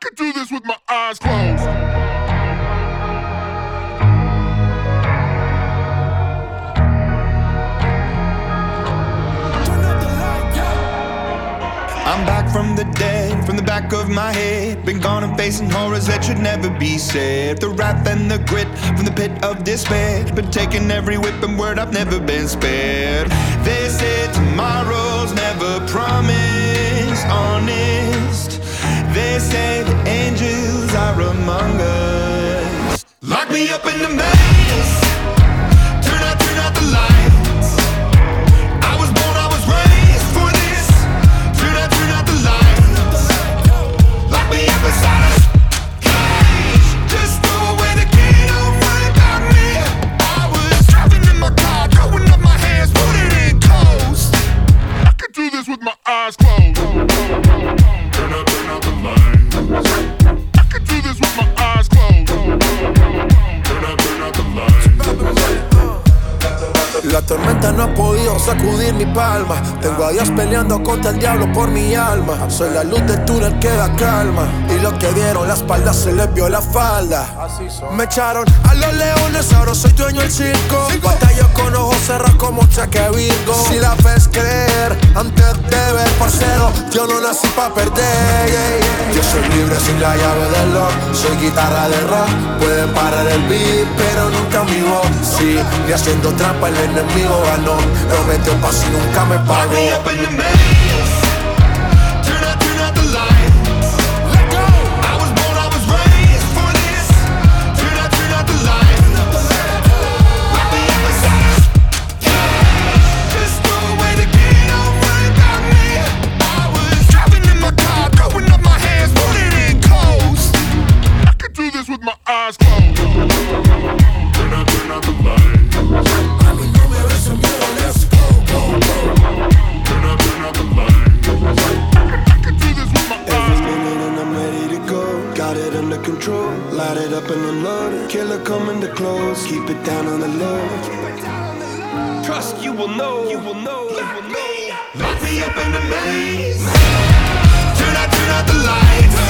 could do this with my eyes closed. I'm back from the dead, from the back of my head. Been gone and facing horrors that should never be said. The wrath and the grit from the pit of despair. Been taking every whip and word, I've never been spared. They said tomorrow's never promised, honest. They say the angels are among us. Lock me up in the maze. Turn out the lights. I was born, I was raised for this. Turn out the lights. Lock me up inside a cage. Just throw away the key, don't worry about me. I was driving in my car, throwing up my hands, put it in coast. I could do this with my eyes closed. Turn out the lights. I could do this with my eyes closed. Turn out the lights. La tormenta no ha podido sacudir mi palma. Tengo a Dios peleando contra el diablo por mi alma. Soy la luz del túnel que da calma. Y los que dieron la espalda se les vio la falda. Me echaron a los leones, ahora soy dueño del circo. Batallo con ojos cerrados como Cheque Virgo. Si la ves creer antes de ver, parcero, yo no nací pa' perder. Yo soy libre sin la llave del lock. Soy guitarra de rock. Pueden parar el beat, pero nunca mi voz. Sí, y haciendo trampa el enemigo ganó. Prometió paz y nunca me pagó. Lock me up in the maze. Turn out the lights. Let go. I was born, I was raised for this. Turn out the lights. Lock me up inside a cage. Just throw away the key, don't worry about me. I was driving in my car, throwing up my hands, put it in coast. I could do this with my eyes closed. Turn out the lights. Control, light it up and unload. Killer coming to close, keep it down on the low. Trust you will know, you will know, you will know. Lock me up in the maze. Turn out the lights.